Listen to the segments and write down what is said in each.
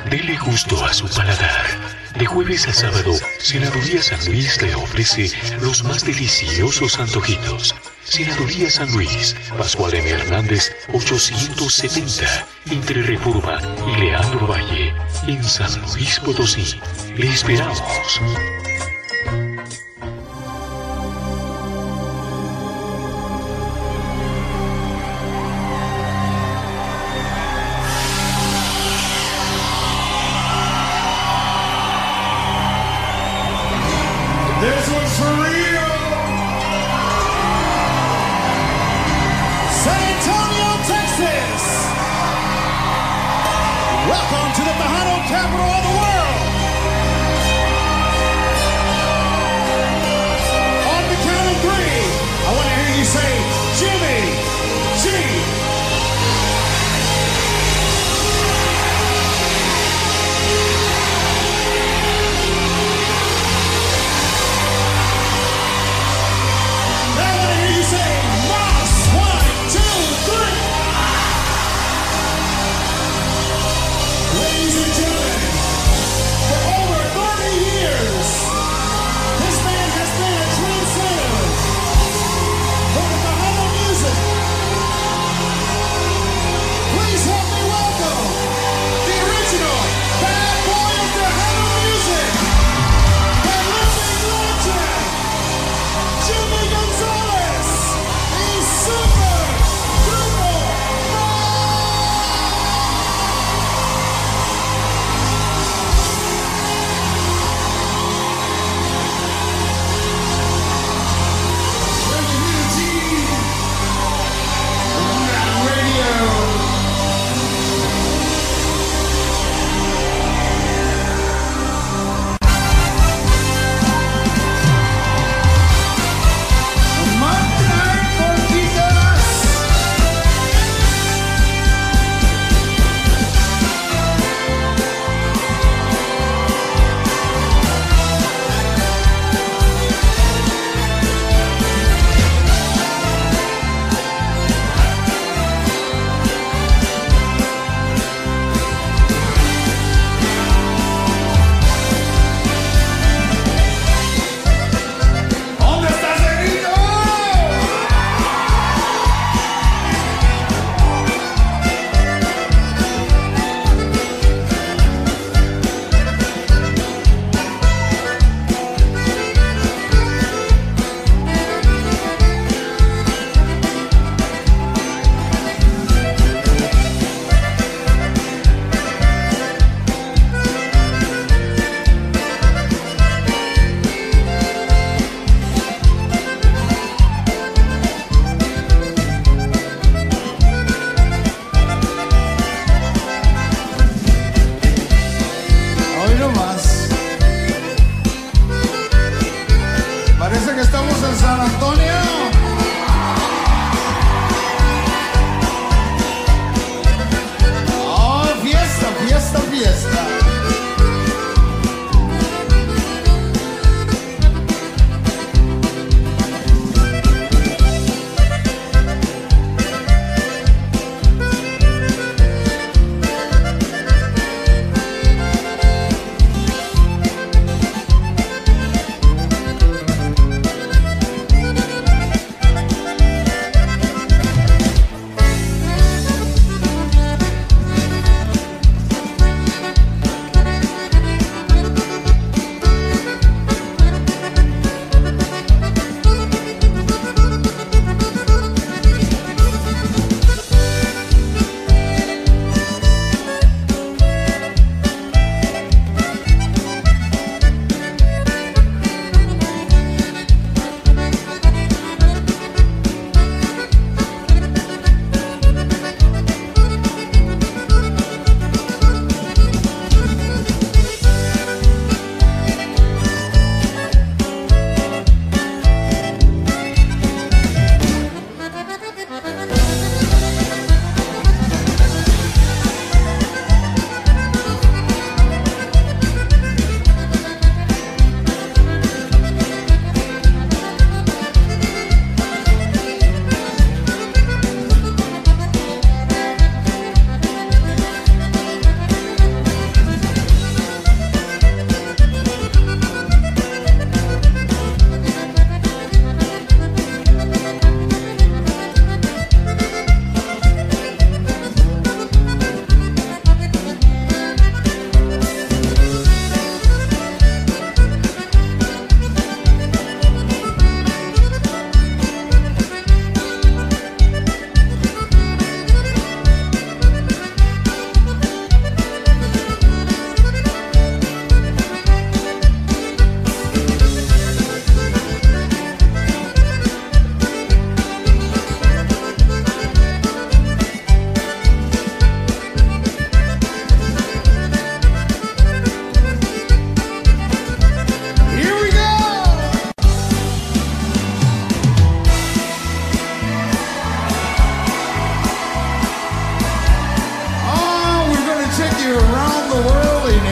Dele gusto a su paladar. De jueves a sábado, Senaduría San Luis le ofrece los más deliciosos antojitos. Senaduría San Luis, Pascual M. Hernández, 870, entre Reforma y Leandro Valle, en San Luis Potosí. Le esperamos. This one's for real. San Antonio, Texas. Welcome to the Tejano capital of the world. On the count of three, I want to hear you say, Jimmy G. Ladies and gentlemen,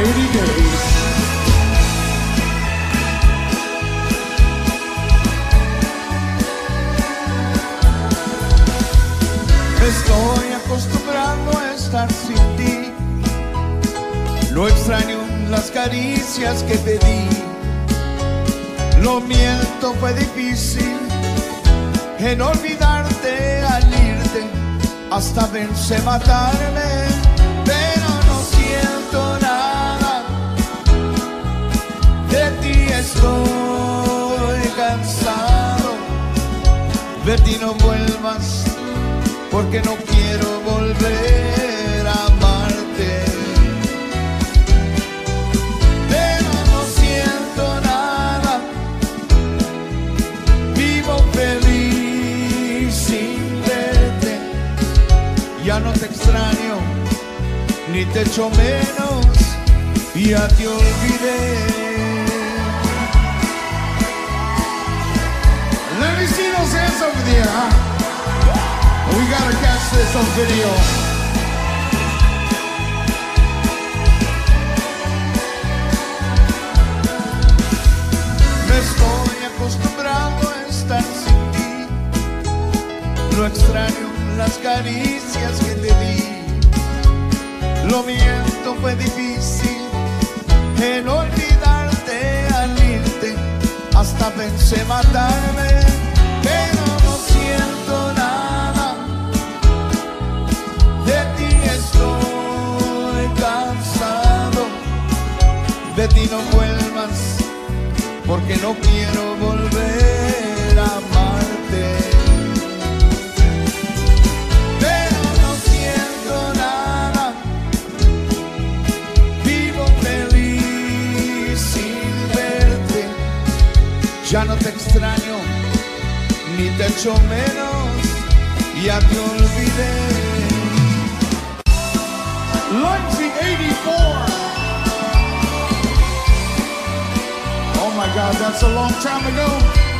80 days. Me estoy acostumbrando a estar sin ti. No extraño las caricias que te di. Lo miento, fue difícil en olvidarte al irte. Hasta pensé matarme, pero no siento nada. De ti estoy cansado. De ti no vuelvas, porque no quiero volver a amarte. Pero no siento nada. Vivo feliz sin verte. Ya no te extraño, ni te echo menos. Ya te olvidé. Let me see those hands over there, huh? We gotta catch this on video. Me estoy acostumbrando a estar sin ti. No extraño las caricias que te di. Lo miento, fue difícil en olvidarte al irte. Hasta pensé matarme, pero no siento nada. De ti estoy cansado. De ti no vuelvas, porque no quiero volver a amarte. Pero no siento nada. Vivo feliz sin verte. Ya no te extraño, ni te echo menos. Ya te olvidé. Leipzig 84. Oh my God, that's a long time ago.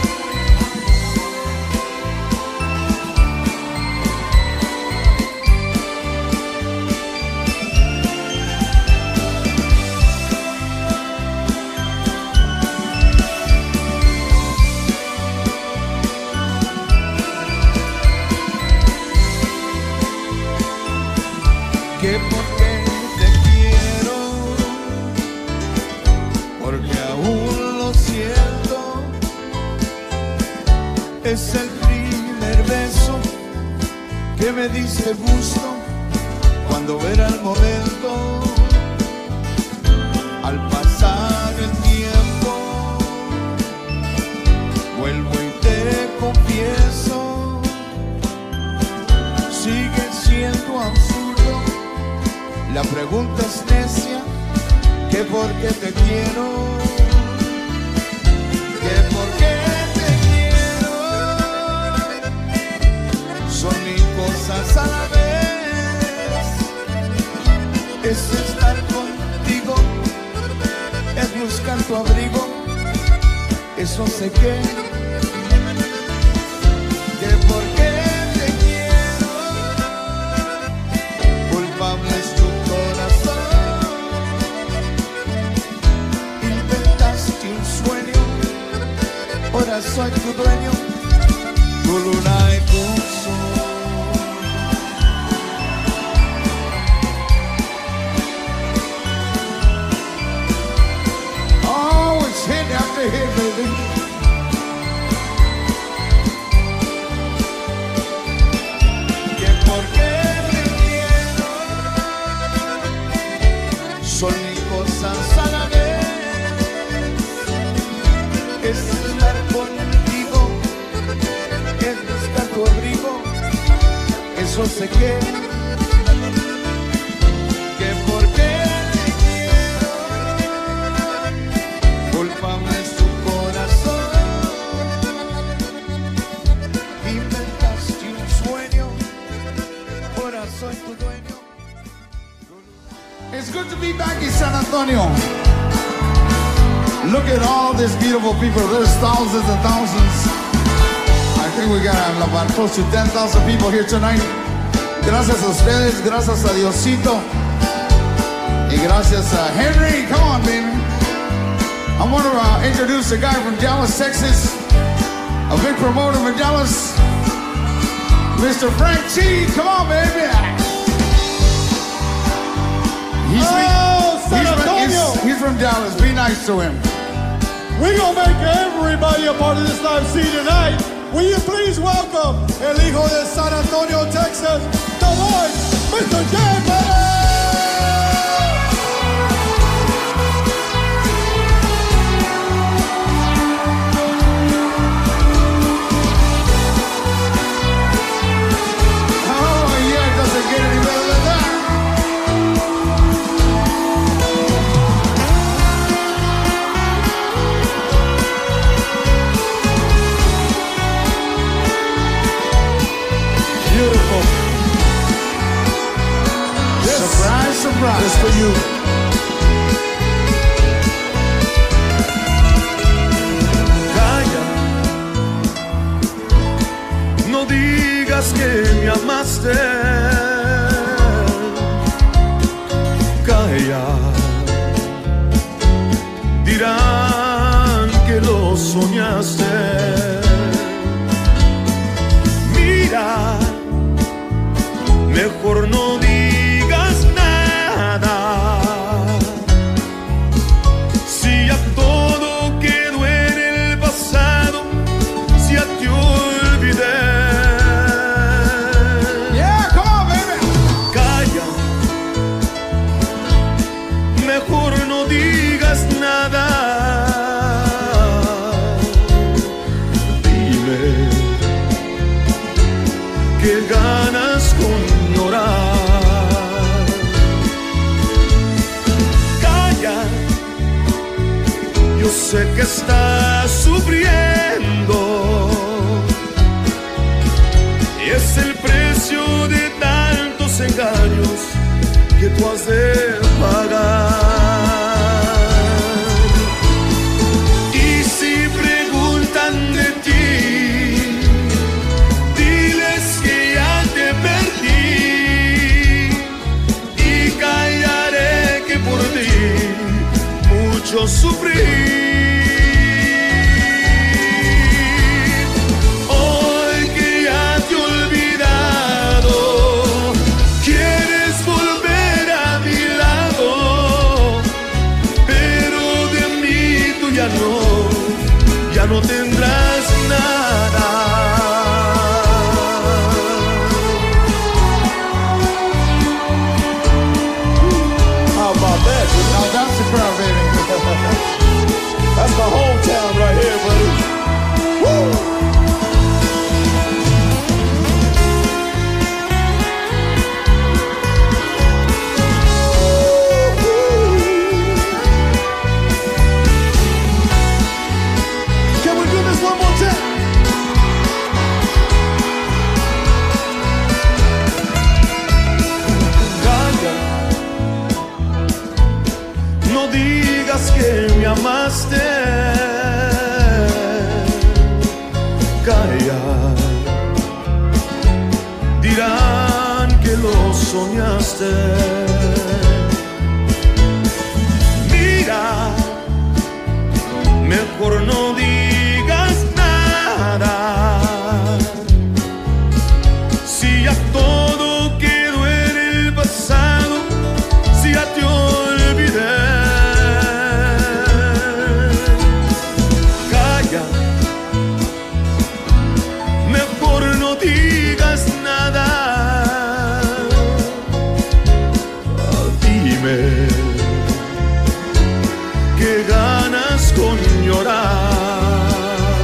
Que porque te quiero, porque aún lo siento. Es el primer beso que me diste gusto cuando era el momento. Al pasar el tiempo, vuelvo y te confieso, sigue siendo absurdo. La pregunta es necia, que por qué te quiero, que por qué te quiero. Son mil cosas a la vez. Es estar contigo, es buscar tu abrigo. Eso sé que por qué te quiero. Culpable es tu ahora soy tu dueño, tu luna y tu sol. Oh, it's hit after hit, baby. Que por qué te quiero. Son mil cosas a la vez. Es estar contigo, es buscar tu abrigo. Eso sé que por qué te quiero. Culpable es tu corazón. Inventaste un sueño, ahora soy tu dueño. It's good to be back in San Antonio. Look at all these beautiful people. There's thousands and thousands. I think we got about close to 10,000 people here tonight. Gracias a ustedes, gracias a Diosito y gracias a Henry. I want to introduce a guy from Dallas, Texas, a big promoter from Dallas, Mr. Frank T. Come on, baby. He's from Dallas. Be nice to him. We're going to make everybody a part of this live scene tonight. Will you please welcome el hijo de San Antonio, Texas, the Lord, Mr. J. Petty! Surprise for you. Calla, no digas que me amaste. Calla, dirán que lo soñaste. Mira, mejor no digas nada. Si ya todo quedó en el pasado, si ya te olvidé. Yeah, come on, baby. Calla, mejor no digas nada. Dime qué ganas con llorar. Yo sé que estás sufriendo y es el precio de tantos engaños que tú has de pagar. Y si preguntan de ti, diles que ya te perdí y callaré que por ti mucho sufrí. Hoy que ya te he olvidado, quieres volver a mi lado, pero de mí tú ya no tendrás nada. How about that? Now that's the crowd, baby. That's my hometown right here, buddy. Woo! Can we do this one more time? Calla, no digas que me amaste. Calla, dirán que lo soñaste. Mira, mejor no digas nada. Si ya todo quedó en el pasado, si ya te olvidé. Calla, mejor no digas nada. Dime qué ganas con llorar.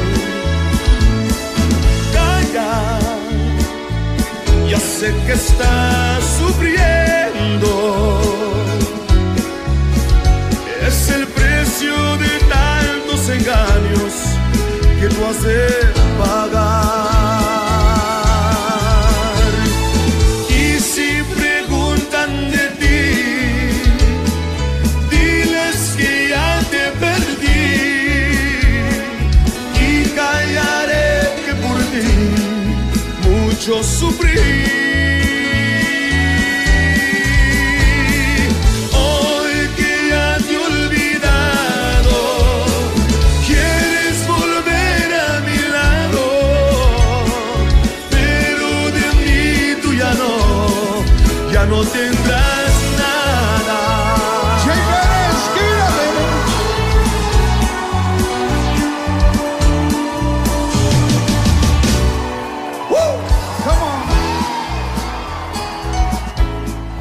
Calla, ya sé que estás sufriendo. Es el precio de tantos engaños que tú has de pagar. Y si preguntan de ti, diles que ya te perdí y callaré que por ti mucho sufrí.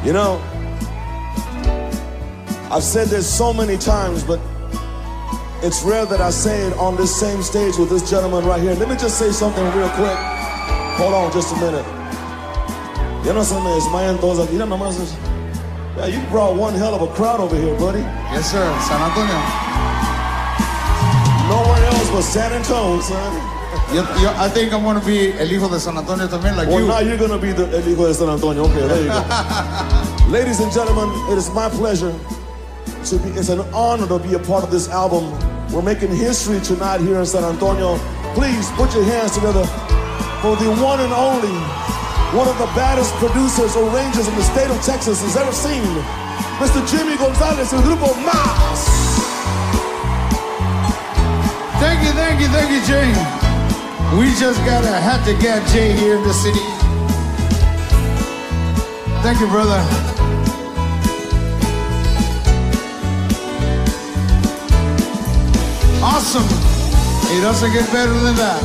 You know, I've said this so many times, but it's rare that I say it on this same stage with this gentleman right here. Let me just say something real quick. Hold on just a minute. Ya no se me desmayan todos aquí. Yeah, you brought one hell of a crowd over here, buddy. Yes, sir. San Antonio. Nowhere else but San Antonio, son. I think I'm going to be el hijo de San Antonio también, like well, you. Well, now you're going to be el hijo de San Antonio. Okay, there you go. Ladies and gentlemen, it is my pleasure to be, it's an honor to be a part of this album. We're making history tonight here in San Antonio. Please put your hands together for the one and only, one of the baddest producers or arrangers in the state of Texas has ever seen, Mr. Jimmy Gonzalez and Grupo Más. Thank you, Jay. We just had to get Jay here in the city. Thank you, brother. Awesome. It doesn't get better than that.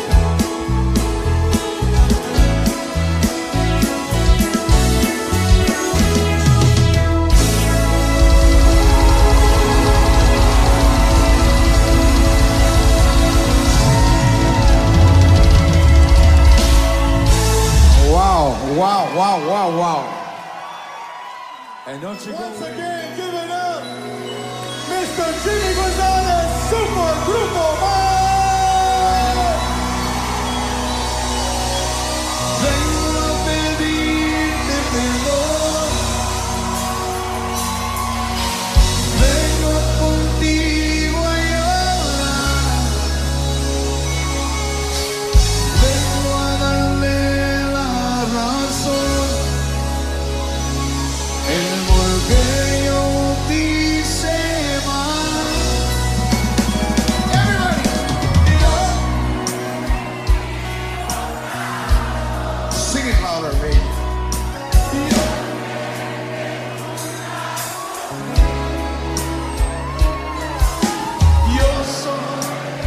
Wow. And don't you once again, give it up, Mr. Jimmy Gonzalez, Super Grupo Más. Vengo a pedirte perdón, vengo contigo a llorar, vengo a darle la razón, el por qué yo te hice mal. Everybody, sing it louder, baby. yo soy.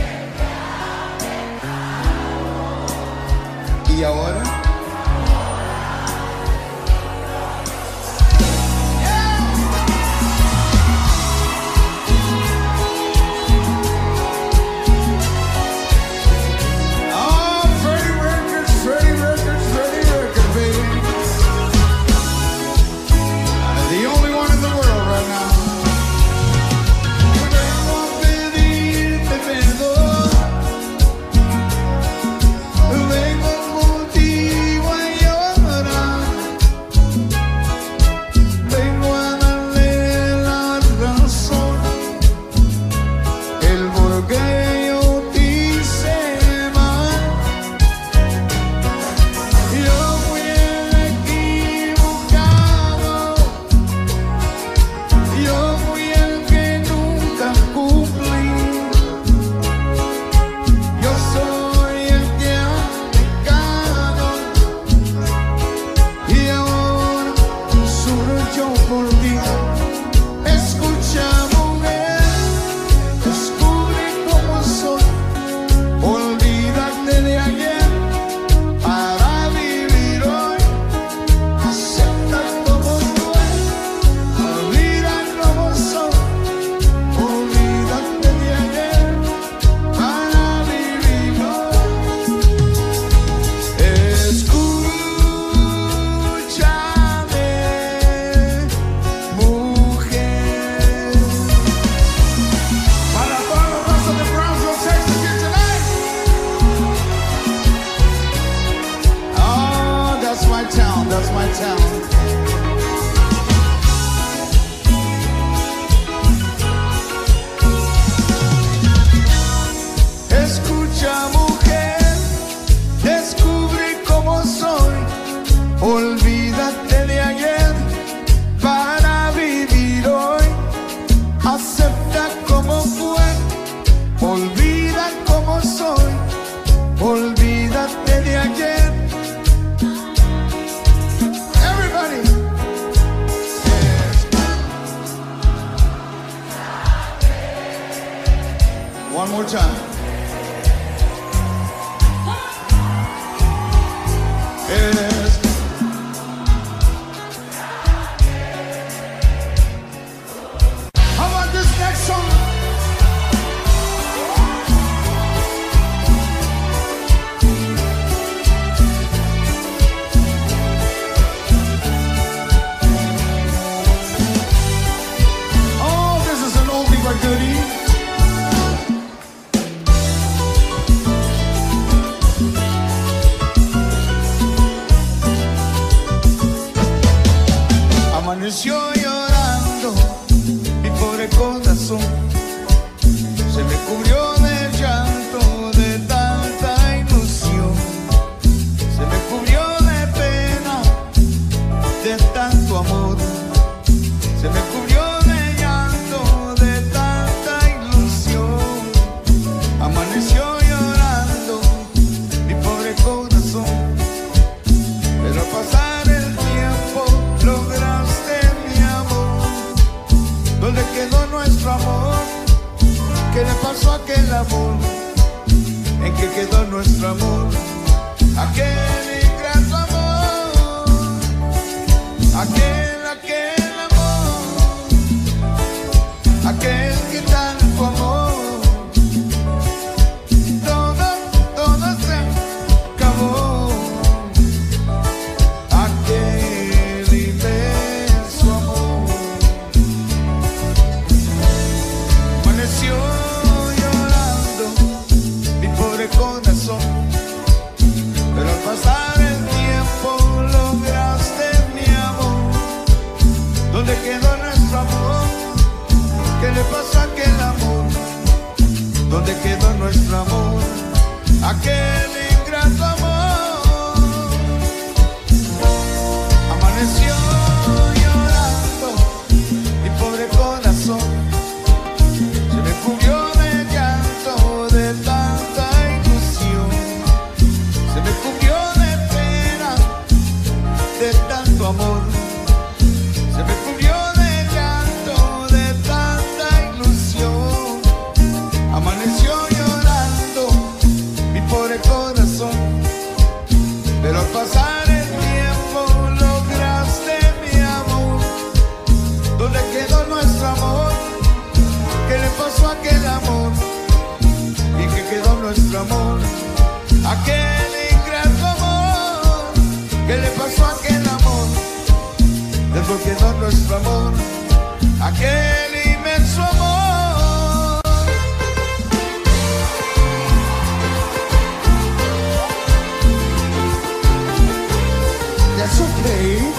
Y ahora, Freddie Records, baby. The only one in the world right now. Vengo a pedirte perdón, vengo contigo a llorar, vengo a darle la razón, el por qué yo te hice mal. Yo fui el equivocado, yo fui el que nunca cumplí, yo soy el que ha pecado y ahora sufro yo por ti. Escucha, mujer, descubre cómo soy, olvídate de ayer para vivir hoy, acepta como soy, olvida cómo soy, olvídate de ayer para vivir hoy. Escúchame, mujer. Para todos los raza de Brownsville, Texas here tonight. Oh, that's my town, that's my town. Escucha, mujer, descubre cómo soy, olvídate de ayer para vivir hoy, acepta como fue, olvida cómo soy, olvídate de ayer. Everybody. One more time. cubrió de llanto de tanta ilusión, se me cubrió de pena de tanto amor, se me cubrió de llanto de tanta ilusión. Amaneció llorando mi pobre corazón, pero al pasar el tiempo lograste mi amor. ¿Dónde quedó nuestro amor? ¿Qué le pasó a aquel amor? ¿En qué quedó nuestro amor? Aquel ingrato amor, aquel amor, aquel que tanto amor. Todo se acabó. Aquel inmenso amor. Amaneció corazón, pero al pasar el tiempo lograste mi amor. ¿Dónde quedó nuestro amor? ¿Qué le pasó a aquel amor? ¿Dónde quedó nuestro amor? Aquel ingrato amor. Amaneció llorando mi pobre corazón, se me cubrió de llanto de tanta ilusión, se me cubrió de pena de tanto amor, se me cubrió de llanto de tanta ilusión. Amaneció llorando mi pobre corazón, pero al pasar el tiempo lograste mi amor. ¿Dónde quedó nuestro amor? ¿Qué le pasó a aquel amor? ¿Y qué quedó nuestro amor? Aquel ingrato amor. ¿Qué le pasó a aquel amor? ¿Dónde quedó nuestro amor? Aquel inmenso amor. That's okay.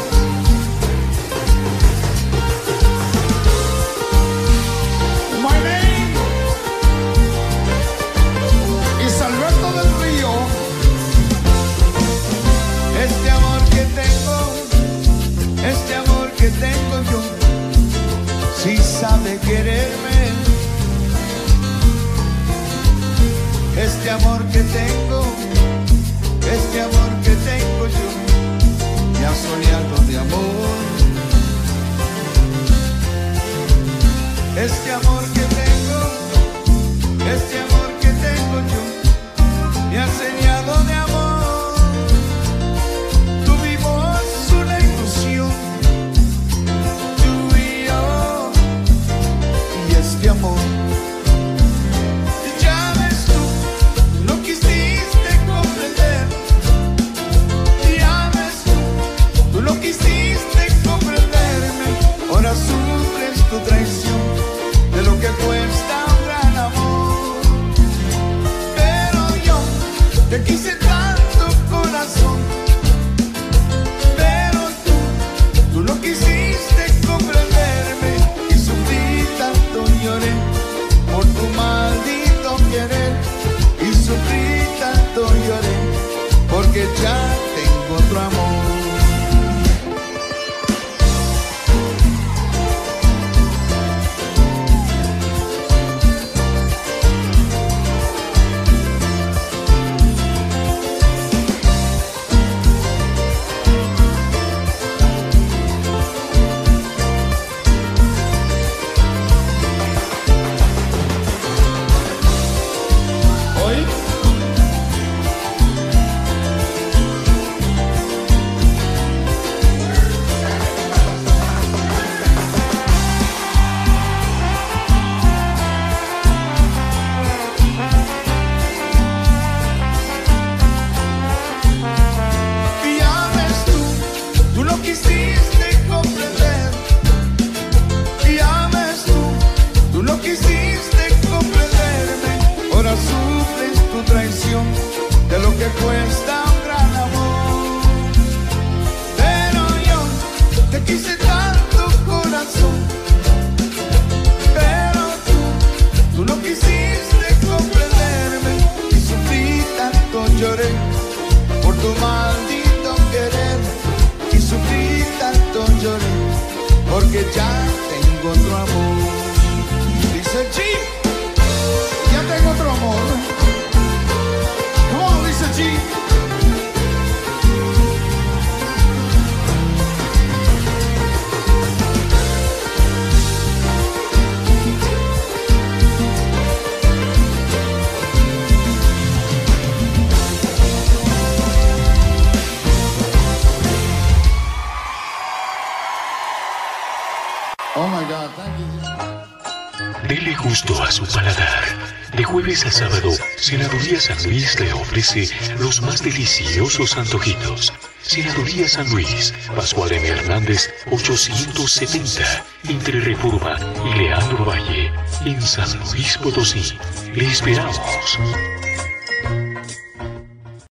My name is Alberto del Río. Este amor que tengo yo, sí sabe quererme. Este amor que tengo yo, me ha soñado de amor. Este amor que tengo yo, me ha enseñado de amor. Tuvimos una ilusión, tú y yo, y este amor, ya ves tú, no quisiste comprender. Ya ves tú no quisiste comprenderme. Ahora sufres tu traición de lo que porque ya tengo otro amor. Dice G, ya tengo otro amor. Come on, Lisa G. Oh my God, thank you. Dele gusto a su paladar. De jueves a sábado, Senaduría San Luis le ofrece los más deliciosos antojitos. Senaduría San Luis, Pascual M. Hernández, 870, entre Reforma y Leandro Valle, en San Luis Potosí. Le esperamos.